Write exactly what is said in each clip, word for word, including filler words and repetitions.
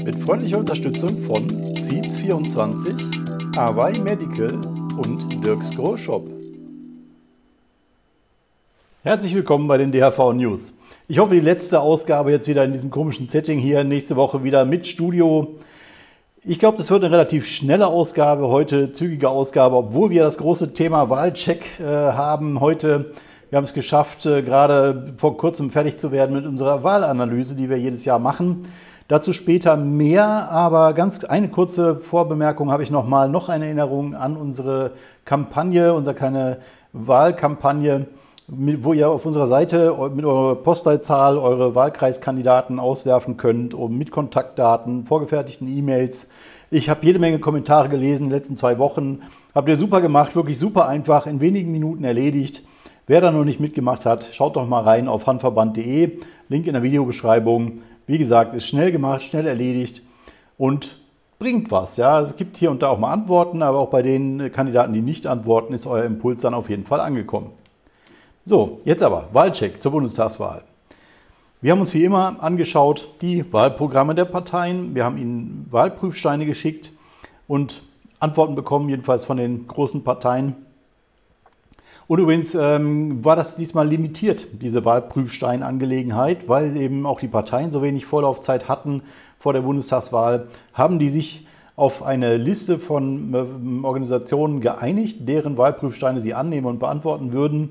Mit freundlicher Unterstützung von Seeds vierundzwanzig, Away Medical und Dirks Grow Shop. Herzlich willkommen bei den D H V News. Ich hoffe, die letzte Ausgabe jetzt wieder in diesem komischen Setting hier, nächste Woche wieder mit Studio. Ich glaube, das wird eine relativ schnelle Ausgabe, heute zügige Ausgabe, obwohl wir das große Thema Wahlcheck äh, haben heute. Wir haben es geschafft, äh, gerade vor kurzem fertig zu werden mit unserer Wahlanalyse, die wir jedes Jahr machen. Dazu später mehr, aber ganz eine kurze Vorbemerkung habe ich noch mal, noch eine Erinnerung an unsere Kampagne, unsere kleine Wahlkampagne, wo ihr auf unserer Seite mit eurer Postleitzahl eure Wahlkreiskandidaten auswerfen könnt, mit Kontaktdaten, vorgefertigten E-Mails. Ich habe jede Menge Kommentare gelesen in den letzten zwei Wochen. Habt ihr super gemacht, wirklich super einfach, in wenigen Minuten erledigt. Wer da noch nicht mitgemacht hat, schaut doch mal rein auf hanverband punkt de, Link in der Videobeschreibung. Wie gesagt, ist schnell gemacht, schnell erledigt und bringt was. Ja, es gibt hier und da auch mal Antworten, aber auch bei den Kandidaten, die nicht antworten, ist euer Impuls dann auf jeden Fall angekommen. So, jetzt aber Wahlcheck zur Bundestagswahl. Wir haben uns wie immer angeschaut die Wahlprogramme der Parteien. Wir haben ihnen Wahlprüfsteine geschickt und Antworten bekommen, jedenfalls von den großen Parteien. Und übrigens ähm, war das diesmal limitiert, diese Wahlprüfsteinangelegenheit, weil eben auch die Parteien so wenig Vorlaufzeit hatten vor der Bundestagswahl, haben die sich auf eine Liste von äh, Organisationen geeinigt, deren Wahlprüfsteine sie annehmen und beantworten würden.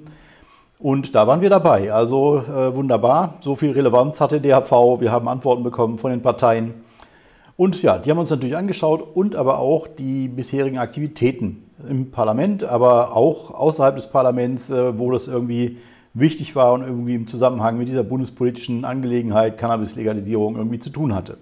Und da waren wir dabei, also äh, wunderbar, so viel Relevanz hatte D H V, wir haben Antworten bekommen von den Parteien. Und ja, die haben uns natürlich angeschaut und aber auch die bisherigen Aktivitäten im Parlament, aber auch außerhalb des Parlaments, äh, wo das irgendwie wichtig war und irgendwie im Zusammenhang mit dieser bundespolitischen Angelegenheit Cannabis-Legalisierung irgendwie zu tun hatte.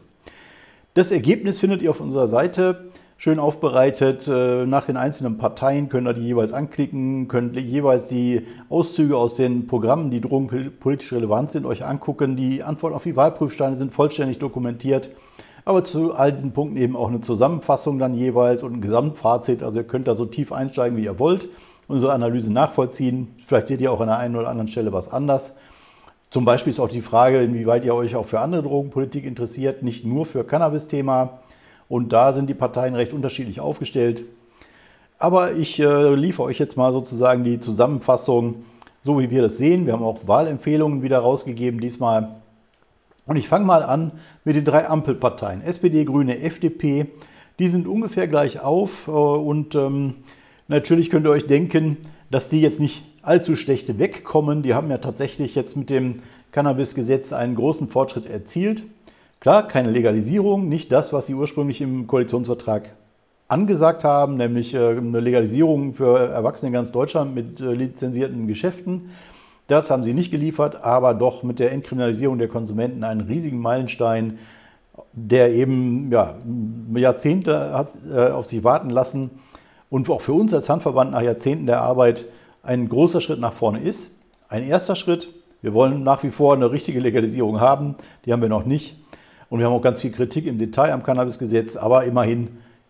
Das Ergebnis findet ihr auf unserer Seite. Schön aufbereitet, nach den einzelnen Parteien könnt ihr die jeweils anklicken, könnt jeweils die Auszüge aus den Programmen, die drogenpolitisch relevant sind, euch angucken. Die Antworten auf die Wahlprüfsteine sind vollständig dokumentiert, aber zu all diesen Punkten eben auch eine Zusammenfassung dann jeweils und ein Gesamtfazit. Also ihr könnt da so tief einsteigen, wie ihr wollt, unsere Analyse nachvollziehen. Vielleicht seht ihr auch an der einen oder anderen Stelle was anders. Zum Beispiel ist auch die Frage, inwieweit ihr euch auch für andere Drogenpolitik interessiert, nicht nur für Cannabis-Thema. Und da sind die Parteien recht unterschiedlich aufgestellt. Aber ich äh, liefere euch jetzt mal sozusagen die Zusammenfassung, so wie wir das sehen. Wir haben auch Wahlempfehlungen wieder rausgegeben diesmal. Und ich fange mal an mit den drei Ampelparteien. S P D, Grüne, F D P. Die sind ungefähr gleich auf. Äh, und ähm, natürlich könnt ihr euch denken, dass die jetzt nicht allzu schlecht wegkommen. Die haben ja tatsächlich jetzt mit dem Cannabis-Gesetz einen großen Fortschritt erzielt. Klar, keine Legalisierung, nicht das, was sie ursprünglich im Koalitionsvertrag angesagt haben, nämlich eine Legalisierung für Erwachsene in ganz Deutschland mit lizenzierten Geschäften. Das haben sie nicht geliefert, aber doch mit der Entkriminalisierung der Konsumenten einen riesigen Meilenstein, der eben ja, Jahrzehnte hat auf sich warten lassen und auch für uns als Handverband nach Jahrzehnten der Arbeit ein großer Schritt nach vorne ist. Ein erster Schritt. Wir wollen nach wie vor eine richtige Legalisierung haben, die haben wir noch nicht. Und wir haben auch ganz viel Kritik im Detail am Cannabisgesetz, aber immerhin,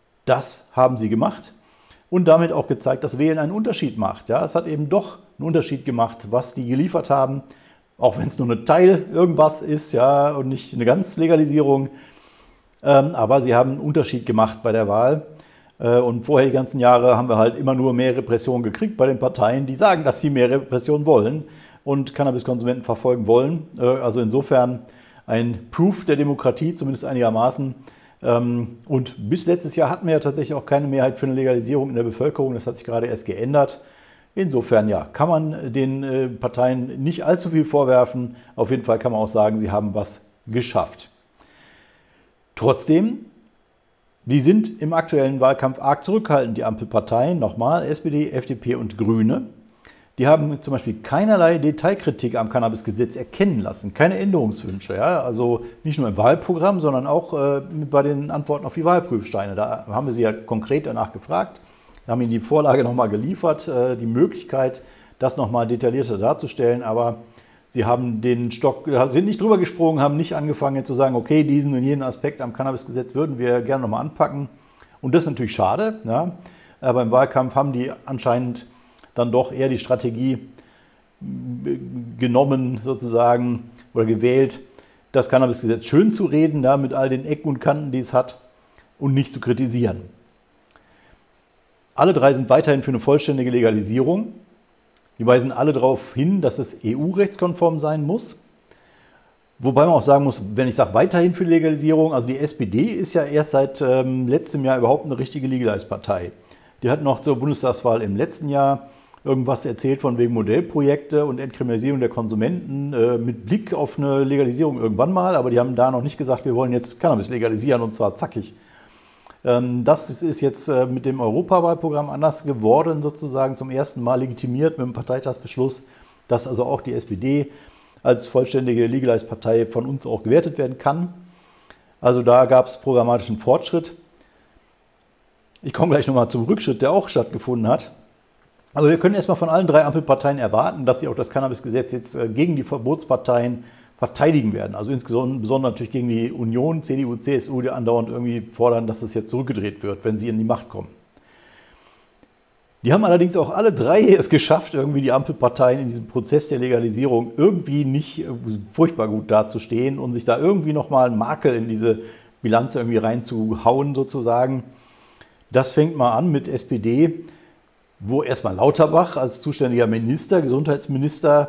das haben sie gemacht und damit auch gezeigt, dass Wählen einen Unterschied macht. Ja, es hat eben doch einen Unterschied gemacht, was die geliefert haben, auch wenn es nur ein Teil irgendwas ist, ja, und nicht eine ganz Legalisierung. Ähm, aber sie haben einen Unterschied gemacht bei der Wahl. Äh, und vorher die ganzen Jahre haben wir halt immer nur mehr Repression gekriegt bei den Parteien, die sagen, dass sie mehr Repression wollen und Cannabiskonsumenten verfolgen wollen. Äh, also insofern ein Proof der Demokratie, zumindest einigermaßen. Und bis letztes Jahr hatten wir ja tatsächlich auch keine Mehrheit für eine Legalisierung in der Bevölkerung. Das hat sich gerade erst geändert. Insofern ja, kann man den Parteien nicht allzu viel vorwerfen. Auf jeden Fall kann man auch sagen, sie haben was geschafft. Trotzdem, die sind im aktuellen Wahlkampf arg zurückhaltend, die Ampelparteien. Nochmal, S P D, F D P und Grüne. Die haben zum Beispiel keinerlei Detailkritik am Cannabisgesetz erkennen lassen, keine Änderungswünsche. Ja? Also nicht nur im Wahlprogramm, sondern auch äh, bei den Antworten auf die Wahlprüfsteine. Da haben wir sie ja konkret danach gefragt, haben ihnen die Vorlage nochmal geliefert, äh, die Möglichkeit, das nochmal detaillierter darzustellen. Aber sie haben den Stock, sind nicht drüber gesprungen, haben nicht angefangen jetzt zu sagen, okay, diesen und jenen Aspekt am Cannabisgesetz würden wir gerne nochmal anpacken. Und das ist natürlich schade. Ja? Aber im Wahlkampf haben die anscheinend dann doch eher die Strategie genommen sozusagen oder gewählt, das Cannabisgesetz schön zu reden, ja, mit all den Ecken und Kanten, die es hat, und nicht zu kritisieren. Alle drei sind weiterhin für eine vollständige Legalisierung. Die weisen alle darauf hin, dass es E U-rechtskonform sein muss. Wobei man auch sagen muss, wenn ich sage weiterhin für die Legalisierung, also die S P D ist ja erst seit ähm, letztem Jahr überhaupt eine richtige Legalize-Partei. Die hat noch zur Bundestagswahl im letzten Jahr irgendwas erzählt von wegen Modellprojekte und Entkriminalisierung der Konsumenten äh, mit Blick auf eine Legalisierung irgendwann mal, aber die haben da noch nicht gesagt, wir wollen jetzt Cannabis legalisieren und zwar zackig. Ähm, das ist jetzt äh, mit dem Europawahlprogramm anders geworden, sozusagen zum ersten Mal legitimiert mit dem Parteitagsbeschluss, dass also auch die S P D als vollständige Legalize-Partei von uns auch gewertet werden kann. Also da gab es programmatischen Fortschritt. Ich komme gleich nochmal zum Rückschritt, der auch stattgefunden hat. Aber wir können erstmal von allen drei Ampelparteien erwarten, dass sie auch das Cannabisgesetz jetzt gegen die Verbotsparteien verteidigen werden. Also insbesondere natürlich gegen die Union, C D U, C S U, die andauernd irgendwie fordern, dass es jetzt zurückgedreht wird, wenn sie in die Macht kommen. Die haben allerdings auch alle drei es geschafft, irgendwie die Ampelparteien in diesem Prozess der Legalisierung irgendwie nicht furchtbar gut dazustehen und sich da irgendwie nochmal einen Makel in diese Bilanz irgendwie reinzuhauen sozusagen. Das fängt mal an mit S P D, wo erstmal Lauterbach als zuständiger Minister, Gesundheitsminister,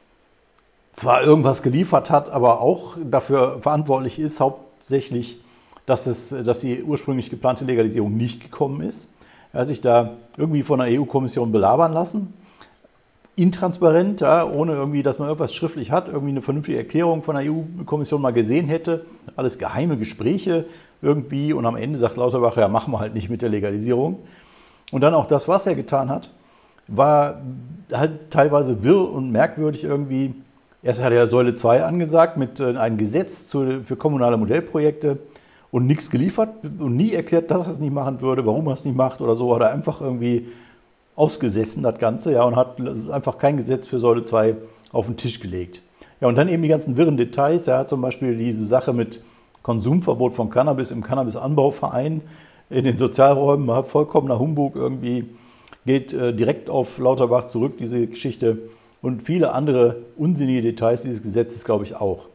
zwar irgendwas geliefert hat, aber auch dafür verantwortlich ist, hauptsächlich, dass, es, dass die ursprünglich geplante Legalisierung nicht gekommen ist. Er hat sich da irgendwie von der E U-Kommission belabern lassen. Intransparent, ja, ohne irgendwie, dass man irgendwas schriftlich hat, irgendwie eine vernünftige Erklärung von der E U-Kommission mal gesehen hätte. Alles geheime Gespräche irgendwie und am Ende sagt Lauterbach, ja, machen wir halt nicht mit der Legalisierung. Und dann auch das, was er getan hat, war halt teilweise wirr und merkwürdig irgendwie. Erst hat er Säule zwei angesagt mit einem Gesetz für kommunale Modellprojekte und nichts geliefert und nie erklärt, dass er es nicht machen würde, warum er es nicht macht oder so. Hat er einfach irgendwie ausgesessen, das Ganze, ja, und hat einfach kein Gesetz für Säule zwei auf den Tisch gelegt. Ja, und dann eben die ganzen wirren Details. Er hat zum Beispiel diese Sache mit Konsumverbot von Cannabis im Cannabisanbauverein in den Sozialräumen, vollkommener Humbug irgendwie, geht äh, direkt auf Lauterbach zurück, diese Geschichte. Und viele andere unsinnige Details dieses Gesetzes, glaube ich, auch.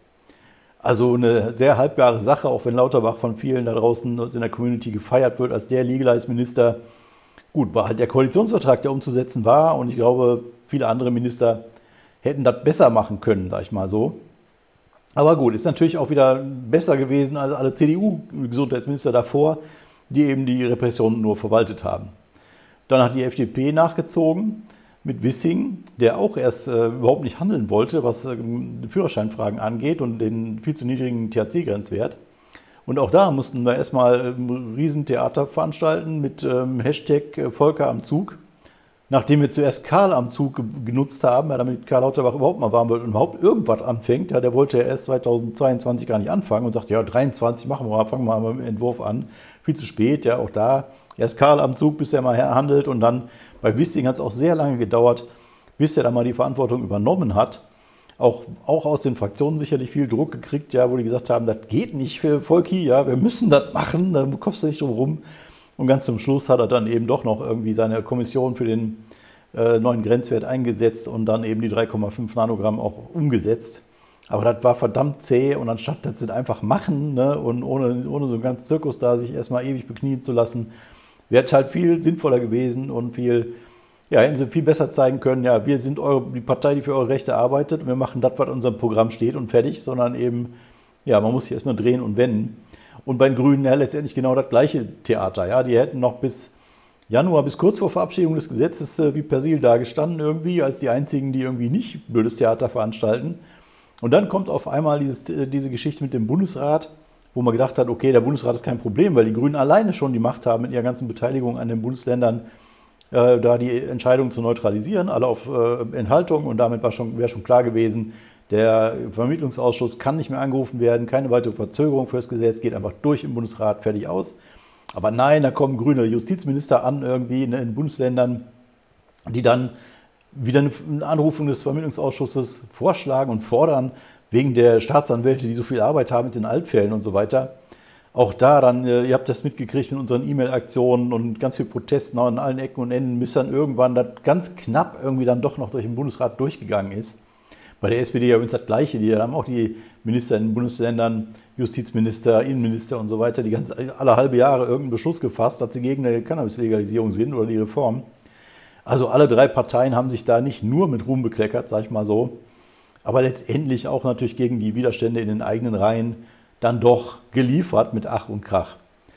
Also eine sehr halbgare Sache, auch wenn Lauterbach von vielen da draußen in der Community gefeiert wird als der Legalize-Minister. Gut, war halt der Koalitionsvertrag, der umzusetzen war. Und ich glaube, viele andere Minister hätten das besser machen können, sag ich mal so. Aber gut, ist natürlich auch wieder besser gewesen als alle C D U-Gesundheitsminister davor, die eben die Repressionen nur verwaltet haben. Dann hat die F D P nachgezogen mit Wissing, der auch erst äh, überhaupt nicht handeln wollte, was äh, Führerscheinfragen angeht und den viel zu niedrigen T H C-Grenzwert. Und auch da mussten wir erstmal ein Riesentheater veranstalten mit ähm, Hashtag Volker am Zug. Nachdem wir zuerst Karl am Zug genutzt haben, ja, damit Karl Lauterbach überhaupt mal warm wird und überhaupt irgendwas anfängt, ja, der wollte ja erst zweitausendzweiundzwanzig gar nicht anfangen und sagte, ja, dreiundzwanzig machen wir mal, fangen wir mal mit dem Entwurf an. Viel zu spät, ja, auch da. Erst Karl am Zug, bis er mal handelt und dann bei Wissing hat es auch sehr lange gedauert, bis er dann mal die Verantwortung übernommen hat. Auch, auch aus den Fraktionen sicherlich viel Druck gekriegt, ja, wo die gesagt haben, das geht nicht für Volki, ja, wir müssen das machen, da kommst du nicht drum rum. Und ganz zum Schluss hat er dann eben doch noch irgendwie seine Kommission für den äh, neuen Grenzwert eingesetzt und dann eben die drei Komma fünf Nanogramm auch umgesetzt. Aber das war verdammt zäh und anstatt das sind einfach machen, ne, und ohne, ohne so einen ganzen Zirkus da sich erstmal ewig beknien zu lassen, wäre es halt viel sinnvoller gewesen und viel, ja, hätten sie viel besser zeigen können, ja, wir sind eure, die Partei, die für eure Rechte arbeitet und wir machen das, was in unserem Programm steht und fertig, sondern eben, ja, man muss sich erstmal drehen und wenden. Und bei den Grünen ja letztendlich genau das gleiche Theater. Ja. Die hätten noch bis Januar, bis kurz vor Verabschiedung des Gesetzes äh, wie Persil dagestanden irgendwie, als die einzigen, die irgendwie nicht blödes Theater veranstalten. Und dann kommt auf einmal dieses, äh, diese Geschichte mit dem Bundesrat, wo man gedacht hat, okay, der Bundesrat ist kein Problem, weil die Grünen alleine schon die Macht haben, mit ihrer ganzen Beteiligung an den Bundesländern äh, da die Entscheidung zu neutralisieren, alle auf äh, Enthaltung. Und damit war schon, wäre schon klar gewesen, der Vermittlungsausschuss kann nicht mehr angerufen werden, keine weitere Verzögerung für das Gesetz, geht einfach durch im Bundesrat, fertig aus. Aber nein, da kommen grüne Justizminister an irgendwie in den Bundesländern, die dann wieder eine Anrufung des Vermittlungsausschusses vorschlagen und fordern, wegen der Staatsanwälte, die so viel Arbeit haben mit den Altfällen und so weiter. Auch da dann, ihr habt das mitgekriegt mit unseren E-Mail-Aktionen und ganz viel Protesten an allen Ecken und Enden, bis dann irgendwann das ganz knapp irgendwie dann doch noch durch den Bundesrat durchgegangen ist. Bei der S P D ja übrigens das Gleiche. Die haben auch die Minister in den Bundesländern, Justizminister, Innenminister und so weiter, die ganz alle halbe Jahre irgendeinen Beschluss gefasst, dass sie gegen eine Cannabis-Legalisierung sind oder die Reform. Also alle drei Parteien haben sich da nicht nur mit Ruhm bekleckert, sag ich mal so, aber letztendlich auch natürlich gegen die Widerstände in den eigenen Reihen dann doch geliefert mit Ach und Krach.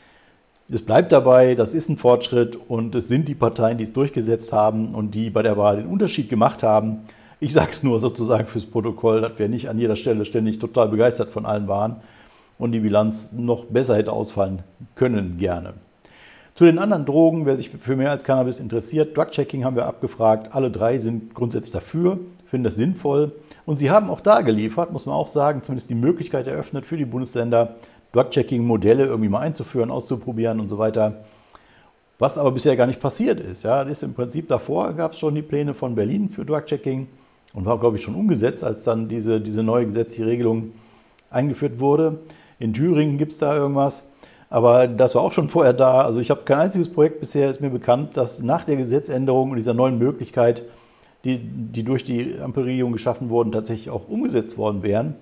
Es bleibt dabei, das ist ein Fortschritt und es sind die Parteien, die es durchgesetzt haben und die bei der Wahl den Unterschied gemacht haben. Ich sage es nur sozusagen fürs Protokoll, dass wir nicht an jeder Stelle ständig total begeistert von allen waren und die Bilanz noch besser hätte ausfallen können, gerne. Zu den anderen Drogen, wer sich für mehr als Cannabis interessiert, Drug-Checking haben wir abgefragt. Alle drei sind grundsätzlich dafür, finden das sinnvoll. Und sie haben auch da geliefert, muss man auch sagen, zumindest die Möglichkeit eröffnet für die Bundesländer, Drug-Checking-Modelle irgendwie mal einzuführen, auszuprobieren und so weiter. Was aber bisher gar nicht passiert ist. Ja, das ist im Prinzip davor, gab es schon die Pläne von Berlin für Drug-Checking und war, glaube ich, schon umgesetzt, als dann diese, diese neue gesetzliche Regelung eingeführt wurde. In Thüringen gibt es da irgendwas, aber das war auch schon vorher da. Also ich habe kein einziges Projekt bisher, ist mir bekannt, das nach der Gesetzänderung und dieser neuen Möglichkeit, die, die durch die Ampelregierung geschaffen wurden, tatsächlich auch umgesetzt worden wären.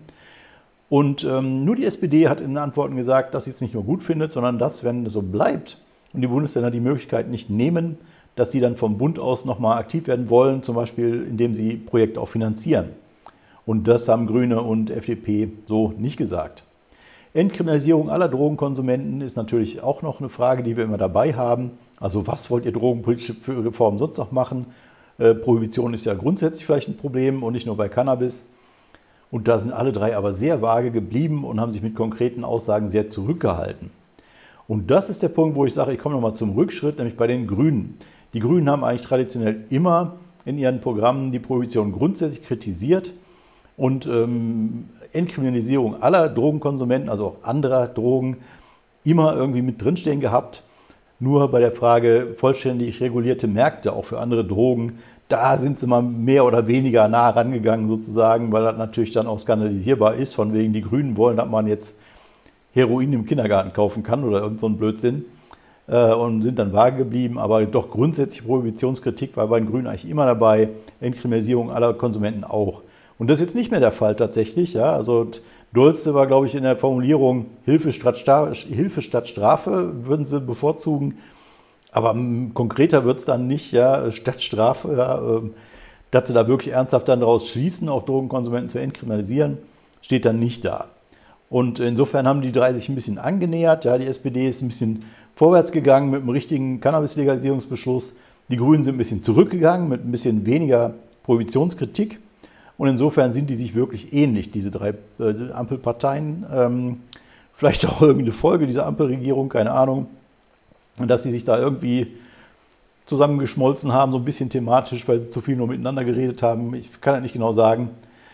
Und ähm, nur die S P D hat in den Antworten gesagt, dass sie es nicht nur gut findet, sondern dass, wenn es so bleibt und die Bundesländer die Möglichkeit nicht nehmen, dass sie dann vom Bund aus nochmal aktiv werden wollen, zum Beispiel indem sie Projekte auch finanzieren. Und das haben Grüne und F D P so nicht gesagt. Entkriminalisierung aller Drogenkonsumenten ist natürlich auch noch eine Frage, die wir immer dabei haben. Also was wollt ihr drogenpolitische Reformen sonst noch machen? Äh, Prohibition ist ja grundsätzlich vielleicht ein Problem und nicht nur bei Cannabis. Und da sind alle drei aber sehr vage geblieben und haben sich mit konkreten Aussagen sehr zurückgehalten. Und das ist der Punkt, wo ich sage, ich komme nochmal zum Rückschritt, nämlich bei den Grünen. Die Grünen haben eigentlich traditionell immer in ihren Programmen die Prohibition grundsätzlich kritisiert und ähm, Entkriminalisierung aller Drogenkonsumenten, also auch anderer Drogen, immer irgendwie mit drinstehen gehabt. Nur bei der Frage vollständig regulierte Märkte, auch für andere Drogen, da sind sie mal mehr oder weniger nah rangegangen sozusagen, weil das natürlich dann auch skandalisierbar ist, von wegen die Grünen wollen, dass man jetzt Heroin im Kindergarten kaufen kann oder irgend so ein Blödsinn äh, und sind dann vage geblieben, aber doch grundsätzlich Prohibitionskritik war bei den Grünen eigentlich immer dabei, Entkriminalisierung aller Konsumenten auch. Und das ist jetzt nicht mehr der Fall tatsächlich, ja, also Dollste war, glaube ich, in der Formulierung Hilfe statt, Stra- Hilfe statt Strafe würden sie bevorzugen. Aber konkreter wird es dann nicht, ja, statt Strafe, ja, dass sie da wirklich ernsthaft dann daraus schließen, auch Drogenkonsumenten zu entkriminalisieren, steht dann nicht da. Und insofern haben die drei sich ein bisschen angenähert. Ja, die S P D ist ein bisschen vorwärts gegangen mit einem richtigen Cannabis-Legalisierungsbeschluss. Die Grünen sind ein bisschen zurückgegangen mit ein bisschen weniger Prohibitionskritik. Und insofern sind die sich wirklich ähnlich, diese drei äh, Ampelparteien. Ähm, vielleicht auch irgendeine Folge dieser Ampelregierung, keine Ahnung. Und dass sie sich da irgendwie zusammengeschmolzen haben, so ein bisschen thematisch, weil sie zu viel nur miteinander geredet haben. Ich kann das nicht genau sagen.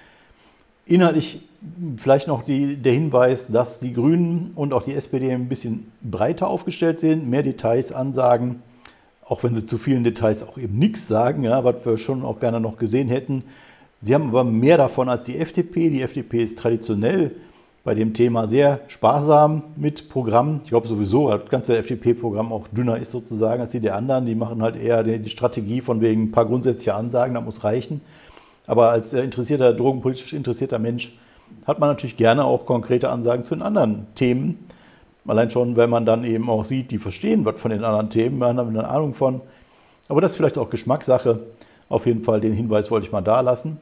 Inhaltlich vielleicht noch die, der Hinweis, dass die Grünen und auch die S P D ein bisschen breiter aufgestellt sind, mehr Details ansagen, auch wenn sie zu vielen Details auch eben nichts sagen, ja, was wir schon auch gerne noch gesehen hätten. Sie haben aber mehr davon als die F D P. Die F D P ist traditionell bei dem Thema sehr sparsam mit Programmen. Ich glaube sowieso, das ganze F D P-Programm auch dünner ist sozusagen als die der anderen. Die machen halt eher die Strategie von wegen ein paar grundsätzliche Ansagen, das muss reichen. Aber als interessierter, drogenpolitisch interessierter Mensch hat man natürlich gerne auch konkrete Ansagen zu den anderen Themen. Allein schon, wenn man dann eben auch sieht, die verstehen was von den anderen Themen, man hat eine Ahnung von. Aber das ist vielleicht auch Geschmackssache. Auf jeden Fall den Hinweis wollte ich mal da lassen.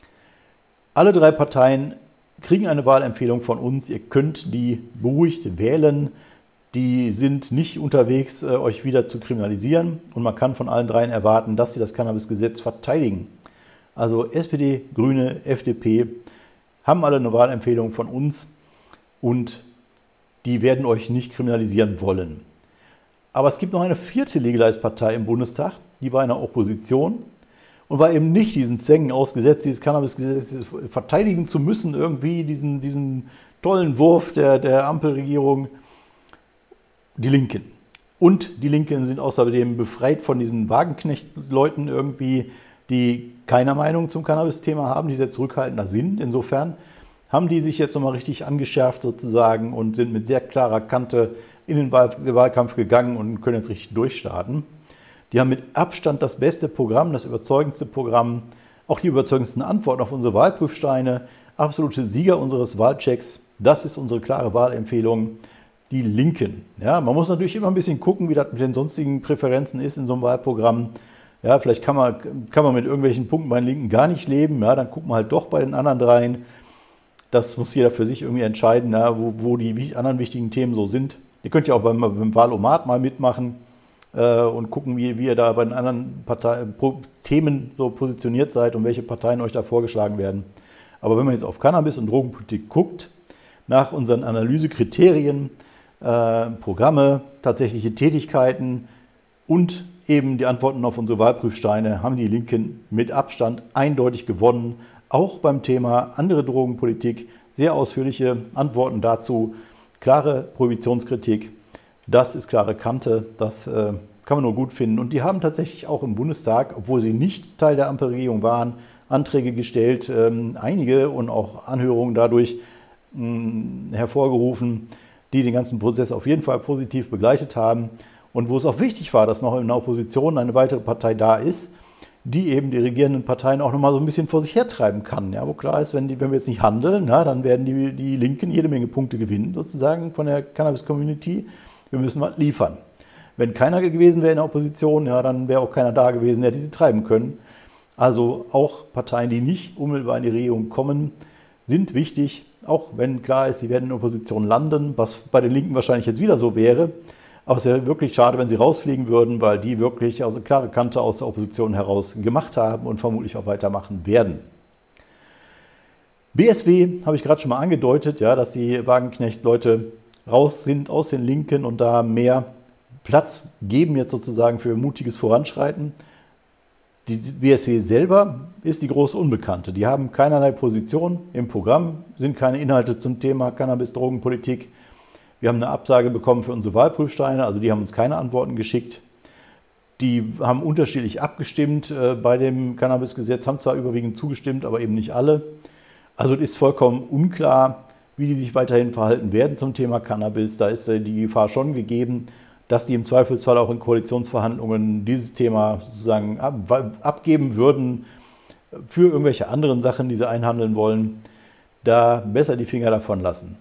Alle drei Parteien kriegen eine Wahlempfehlung von uns. Ihr könnt die beruhigt wählen. Die sind nicht unterwegs, äh, euch wieder zu kriminalisieren. Und man kann von allen dreien erwarten, dass sie das Cannabisgesetz verteidigen. Also S P D, Grüne, F D P haben alle eine Wahlempfehlung von uns und die werden euch nicht kriminalisieren wollen. Aber es gibt noch eine vierte Legalize-Partei im Bundestag, die war in der Opposition und war eben nicht diesen Zwängen ausgesetzt, dieses Cannabisgesetz verteidigen zu müssen, irgendwie diesen, diesen tollen Wurf der, der Ampelregierung, die Linken. Und die Linken sind außerdem befreit von diesen Wagenknecht-Leuten irgendwie, die keine Meinung zum Cannabis-Thema haben, die sehr zurückhaltender sind. Insofern haben die sich jetzt nochmal richtig angeschärft sozusagen und sind mit sehr klarer Kante in den Wahlkampf gegangen und können jetzt richtig durchstarten. Die haben mit Abstand das beste Programm, das überzeugendste Programm Auch die überzeugendsten Antworten auf unsere Wahlprüfsteine, absolute Sieger unseres Wahlchecks, das ist unsere klare Wahlempfehlung, die Linken. Ja, man muss natürlich immer ein bisschen gucken, wie das mit den sonstigen Präferenzen ist in so einem Wahlprogramm. Ja, vielleicht kann man, kann man mit irgendwelchen Punkten bei den Linken gar nicht leben, ja, dann guckt man halt doch bei den anderen dreien. Das muss jeder für sich irgendwie entscheiden, ja, wo, wo die anderen wichtigen Themen so sind. Ihr könnt ja auch beim, beim Wahlomat mal mitmachen äh, und gucken, wie, wie ihr da bei den anderen Partei, Pro, Themen so positioniert seid und welche Parteien euch da vorgeschlagen werden. Aber wenn man jetzt auf Cannabis und Drogenpolitik guckt, nach unseren Analysekriterien, äh, Programme, tatsächliche Tätigkeiten und eben die Antworten auf unsere Wahlprüfsteine, haben die Linken mit Abstand eindeutig gewonnen. Auch beim Thema andere Drogenpolitik, sehr ausführliche Antworten dazu, klare Prohibitionskritik, das ist klare Kante, das äh, kann man nur gut finden. Und die haben tatsächlich auch im Bundestag, obwohl sie nicht Teil der Ampelregierung waren, Anträge gestellt, ähm, einige und auch Anhörungen dadurch mh, hervorgerufen, die den ganzen Prozess auf jeden Fall positiv begleitet haben. Und wo es auch wichtig war, dass noch in der Opposition eine weitere Partei da ist, die eben die regierenden Parteien auch nochmal so ein bisschen vor sich hertreiben kann. Ja, wo klar ist, wenn, die, wenn wir jetzt nicht handeln, na, dann werden die, die Linken jede Menge Punkte gewinnen, sozusagen von der Cannabis-Community. Wir müssen was liefern. Wenn keiner gewesen wäre in der Opposition, ja, dann wäre auch keiner da gewesen, der diese treiben können. Also auch Parteien, die nicht unmittelbar in die Regierung kommen, sind wichtig, auch wenn klar ist, sie werden in der Opposition landen, was bei den Linken wahrscheinlich jetzt wieder so wäre. Aber es wäre wirklich schade, wenn sie rausfliegen würden, weil die wirklich also klare Kante aus der Opposition heraus gemacht haben und vermutlich auch weitermachen werden. B S W habe ich gerade schon mal angedeutet, ja, dass die Wagenknecht-Leute raus sind aus den Linken und da mehr Platz geben jetzt sozusagen für mutiges Voranschreiten. Die B S W selber ist die große Unbekannte. Die haben keinerlei Position im Programm, sind keine Inhalte zum Thema Cannabis-Drogenpolitik. Wir haben eine Absage bekommen für unsere Wahlprüfsteine, also die haben uns keine Antworten geschickt. Die haben unterschiedlich abgestimmt äh, bei dem Cannabisgesetz, haben zwar überwiegend zugestimmt, aber eben nicht alle. Also es ist vollkommen unklar, wie die sich weiterhin verhalten werden zum Thema Cannabis. Da ist äh, die Gefahr schon gegeben, dass die im Zweifelsfall auch in Koalitionsverhandlungen dieses Thema sozusagen ab, abgeben würden für irgendwelche anderen Sachen, die sie einhandeln wollen. Da besser die Finger davon lassen.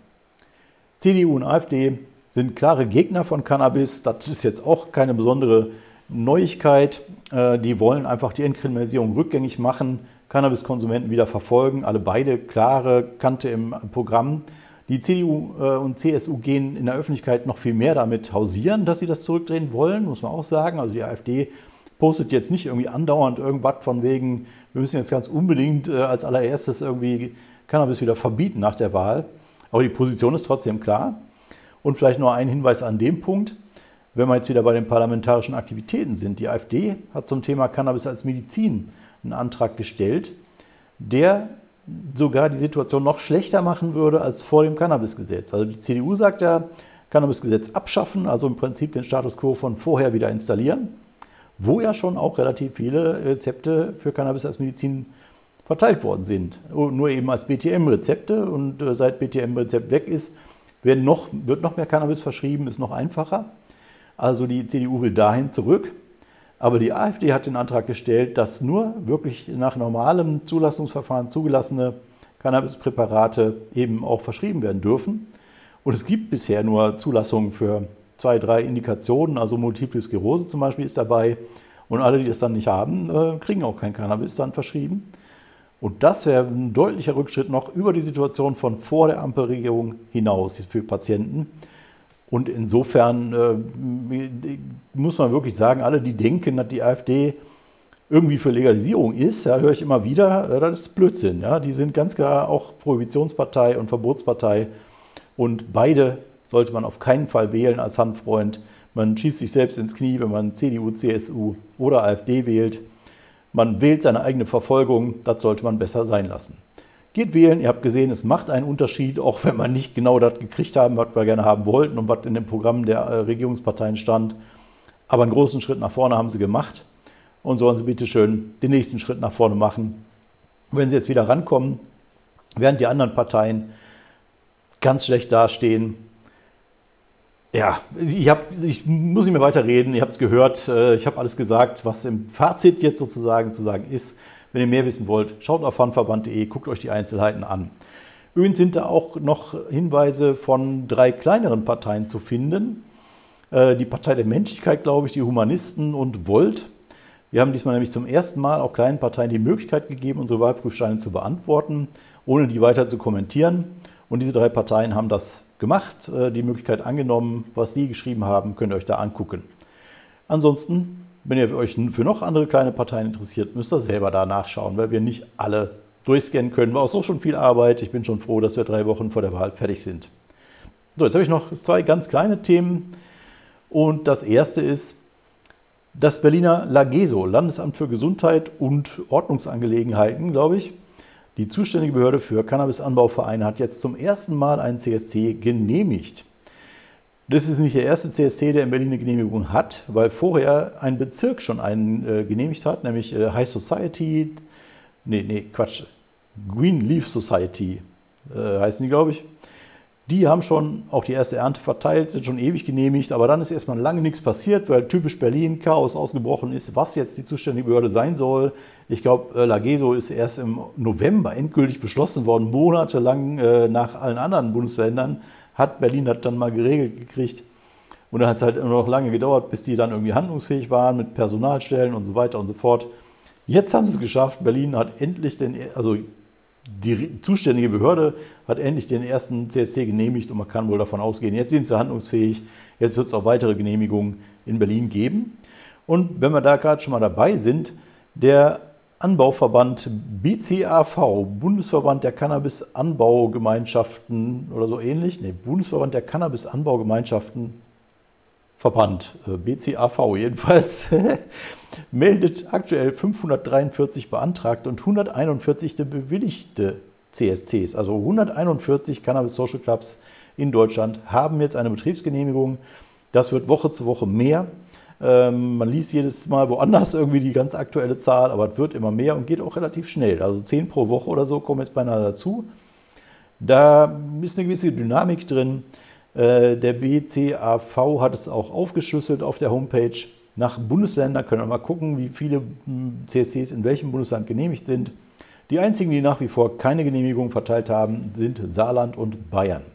C D U und AfD sind klare Gegner von Cannabis. Das ist jetzt auch keine besondere Neuigkeit. Die wollen einfach die Entkriminalisierung rückgängig machen, Cannabiskonsumenten wieder verfolgen. Alle beide klare Kante im Programm. Die C D U und C S U gehen in der Öffentlichkeit noch viel mehr damit hausieren, dass sie das zurückdrehen wollen, muss man auch sagen. Also die AfD postet jetzt nicht irgendwie andauernd irgendwas von wegen, wir müssen jetzt ganz unbedingt als allererstes irgendwie Cannabis wieder verbieten nach der Wahl. Aber die Position ist trotzdem klar. Und vielleicht noch ein Hinweis an dem Punkt, wenn wir jetzt wieder bei den parlamentarischen Aktivitäten sind. Die AfD hat zum Thema Cannabis als Medizin einen Antrag gestellt, der sogar die Situation noch schlechter machen würde als vor dem Cannabisgesetz. Also die C D U sagt ja, Cannabisgesetz abschaffen, also im Prinzip den Status quo von vorher wieder installieren, wo ja schon auch relativ viele Rezepte für Cannabis als Medizin verteilt worden sind. Nur eben als B T M-Rezepte und seit B T M-Rezept weg ist, werden noch, wird noch mehr Cannabis verschrieben, ist noch einfacher. Also die C D U will dahin zurück. Aber die AfD hat den Antrag gestellt, dass nur wirklich nach normalem Zulassungsverfahren zugelassene Cannabispräparate eben auch verschrieben werden dürfen. Und es gibt bisher nur Zulassungen für zwei, drei Indikationen, also Multiple Sklerose zum Beispiel ist dabei. Und alle, die das dann nicht haben, kriegen auch kein Cannabis dann verschrieben. Und das wäre ein deutlicher Rückschritt noch über die Situation von vor der Ampelregierung hinaus für Patienten. Und insofern äh, muss man wirklich sagen, alle, die denken, dass die AfD irgendwie für Legalisierung ist, ja, höre ich immer wieder, äh, das ist Blödsinn. Ja. Die sind ganz klar auch Prohibitionspartei und Verbotspartei. Und beide sollte man auf keinen Fall wählen als Handfreund. Man schießt sich selbst ins Knie, wenn man C D U, C S U oder AfD wählt. Man wählt seine eigene Verfolgung, das sollte man besser sein lassen. Geht wählen, ihr habt gesehen, es macht einen Unterschied, auch wenn wir nicht genau das gekriegt haben, was wir gerne haben wollten und was in dem Programm der Regierungsparteien stand. Aber einen großen Schritt nach vorne haben sie gemacht und sollen sie bitte schön den nächsten Schritt nach vorne machen. Wenn sie jetzt wieder rankommen, während die anderen Parteien ganz schlecht dastehen. Ja, ich, hab, ich muss nicht mehr weiterreden, ihr habt es gehört, ich habe alles gesagt, was im Fazit jetzt sozusagen zu sagen ist. Wenn ihr mehr wissen wollt, schaut auf pfandverband punkt de, guckt euch die Einzelheiten an. Übrigens sind da auch noch Hinweise von drei kleineren Parteien zu finden. Die Partei der Menschlichkeit, glaube ich, die Humanisten und Volt. Wir haben diesmal nämlich zum ersten Mal auch kleinen Parteien die Möglichkeit gegeben, unsere Wahlprüfsteine zu beantworten, ohne die weiter zu kommentieren. Und diese drei Parteien haben das gemacht, die Möglichkeit angenommen. Was die geschrieben haben, könnt ihr euch da angucken. Ansonsten, wenn ihr euch für noch andere kleine Parteien interessiert, müsst ihr selber da nachschauen, weil wir nicht alle durchscannen können. War auch so schon viel Arbeit. Ich bin schon froh, dass wir drei Wochen vor der Wahl fertig sind. So, jetzt habe ich noch zwei ganz kleine Themen. Und das erste ist, das Berliner LAGESO, Landesamt für Gesundheit und Ordnungsangelegenheiten, glaube ich, die zuständige Behörde für Cannabisanbauvereine, hat jetzt zum ersten Mal einen C S C genehmigt. Das ist nicht der erste C S C, der in Berlin eine Genehmigung hat, weil vorher ein Bezirk schon einen äh, genehmigt hat, nämlich äh, High Society, nee, nee, Quatsch, Green Leaf Society äh, heißen die, glaube ich. Die haben schon auch die erste Ernte verteilt, sind schon ewig genehmigt, aber dann ist erstmal lange nichts passiert, weil typisch Berlin Chaos ausgebrochen ist, was jetzt die zuständige Behörde sein soll. Ich glaube, LAGESO ist erst im November endgültig beschlossen worden, monatelang äh, nach allen anderen Bundesländern, hat Berlin das dann mal geregelt gekriegt. Und dann hat es halt immer noch lange gedauert, bis die dann irgendwie handlungsfähig waren mit Personalstellen und so weiter und so fort. Jetzt haben sie es geschafft, Berlin hat endlich den, also die zuständige Behörde hat endlich den ersten C S C genehmigt und man kann wohl davon ausgehen, jetzt sind sie handlungsfähig, jetzt wird es auch weitere Genehmigungen in Berlin geben. Und wenn wir da gerade schon mal dabei sind, der Anbauverband B C A V, Bundesverband der Cannabis-Anbaugemeinschaften oder so ähnlich, nee, Bundesverband der Cannabis-Anbaugemeinschaften, Verband, B C A V jedenfalls, meldet aktuell fünfhundertdreiundvierzig beantragte und hunderteinundvierzig bewilligte C S Cs. Also hunderteinundvierzig Cannabis Social Clubs in Deutschland haben jetzt eine Betriebsgenehmigung. Das wird Woche zu Woche mehr. Ähm, man liest jedes Mal woanders irgendwie die ganz aktuelle Zahl, aber es wird immer mehr und geht auch relativ schnell. Also zehn pro Woche oder so kommen jetzt beinahe dazu. Da ist eine gewisse Dynamik drin. Der B C A V hat es auch aufgeschlüsselt auf der Homepage. Nach Bundesländern können wir mal gucken, wie viele C S Cs in welchem Bundesland genehmigt sind. Die einzigen, die nach wie vor keine Genehmigung verteilt haben, sind Saarland und Bayern.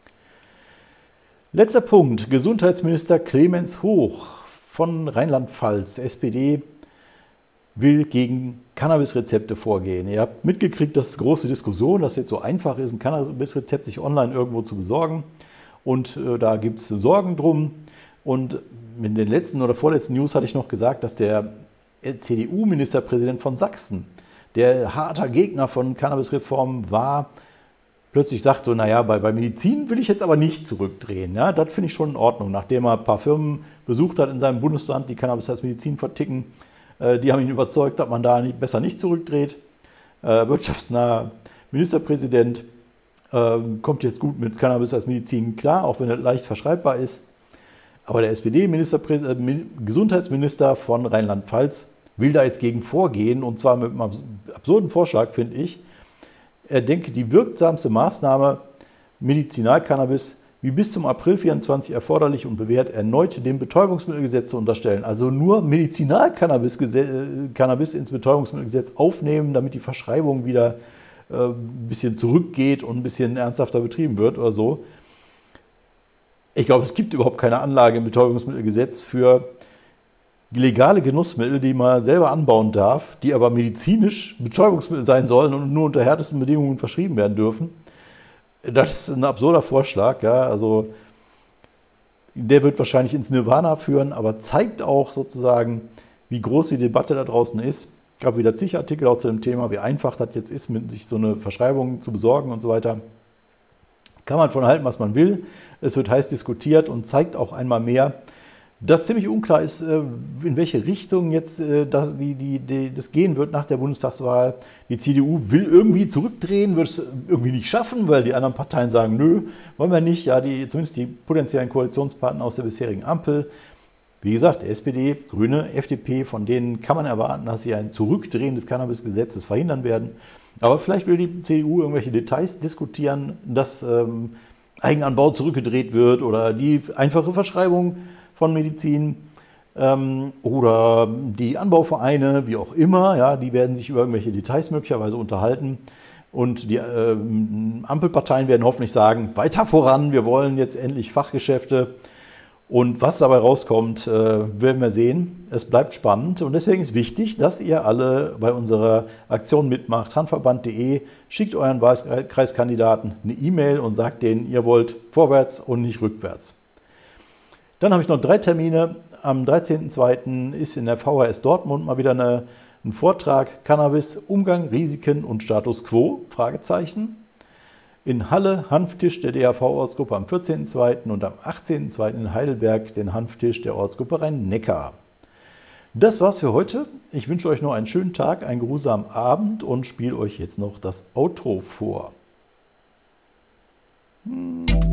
Letzter Punkt. Gesundheitsminister Clemens Hoch von Rheinland-Pfalz, S P D, will gegen Cannabis-Rezepte vorgehen. Ihr habt mitgekriegt, dass es große Diskussion, dass es jetzt so einfach ist, ein Cannabis-Rezept sich online irgendwo zu besorgen. Und äh, da gibt es Sorgen drum. Und in den letzten oder vorletzten News hatte ich noch gesagt, dass der C D U-Ministerpräsident von Sachsen, der harter Gegner von Cannabis-Reformen war, plötzlich sagt so, naja, bei, bei Medizin will ich jetzt aber nicht zurückdrehen. Ja, das finde ich schon in Ordnung. Nachdem er ein paar Firmen besucht hat in seinem Bundesland, die Cannabis als Medizin verticken, äh, die haben ihn überzeugt, dass man da nicht, besser nicht zurückdreht. Äh, wirtschaftsnaher Ministerpräsident kommt jetzt gut mit Cannabis als Medizin klar, auch wenn er leicht verschreibbar ist. Aber der S P D-Gesundheitsminister von Rheinland-Pfalz will da jetzt gegen vorgehen, und zwar mit einem absurden Vorschlag, finde ich. Er denke, die wirksamste Maßnahme, Medizinalcannabis, wie bis zum April vierundzwanzig erforderlich und bewährt, erneut dem Betäubungsmittelgesetz zu unterstellen. Also nur Medizinalcannabis Cannabis ins Betäubungsmittelgesetz aufnehmen, damit die Verschreibung wieder ein bisschen zurückgeht und ein bisschen ernsthafter betrieben wird oder so. Ich glaube, es gibt überhaupt keine Anlage im Betäubungsmittelgesetz für legale Genussmittel, die man selber anbauen darf, die aber medizinisch Betäubungsmittel sein sollen und nur unter härtesten Bedingungen verschrieben werden dürfen. Das ist ein absurder Vorschlag. Ja, also der wird wahrscheinlich ins Nirvana führen, aber zeigt auch sozusagen, wie groß die Debatte da draußen ist. Es gab wieder zig Artikel auch zu dem Thema, wie einfach das jetzt ist, mit sich so eine Verschreibung zu besorgen und so weiter. Kann man von halten, was man will. Es wird heiß diskutiert und zeigt auch einmal mehr, dass ziemlich unklar ist, in welche Richtung jetzt das, die, die, die, das gehen wird nach der Bundestagswahl. Die C D U will irgendwie zurückdrehen, wird es irgendwie nicht schaffen, weil die anderen Parteien sagen, nö, wollen wir nicht. Ja, die, zumindest die potenziellen Koalitionspartner aus der bisherigen Ampel. Wie gesagt, S P D, Grüne, F D P, von denen kann man erwarten, dass sie ein Zurückdrehen des Cannabis-Gesetzes verhindern werden. Aber vielleicht will die C D U irgendwelche Details diskutieren, dass ähm, Eigenanbau zurückgedreht wird oder die einfache Verschreibung von Medizin. ähm, oder die Anbauvereine, wie auch immer, ja, die werden sich über irgendwelche Details möglicherweise unterhalten. Und die äh, Ampelparteien werden hoffentlich sagen, weiter voran, wir wollen jetzt endlich Fachgeschäfte. Und was dabei rauskommt, äh, werden wir sehen. Es bleibt spannend und deswegen ist wichtig, dass ihr alle bei unserer Aktion mitmacht. Handverband punkt de, schickt euren Wahlkreiskandidaten eine E-Mail und sagt denen, ihr wollt vorwärts und nicht rückwärts. Dann habe ich noch drei Termine. Am dreizehnten zweiten ist in der V H S Dortmund mal wieder eine, ein Vortrag Cannabis, Umgang, Risiken und Status Quo, Fragezeichen. In Halle Hanftisch der D H V-Ortsgruppe am vierzehnten zweiten und am achtzehnten zweiten in Heidelberg den Hanftisch der Ortsgruppe Rhein-Neckar. Das war's für heute. Ich wünsche euch noch einen schönen Tag, einen geruhsamen Abend und spiele euch jetzt noch das Outro vor. Hm.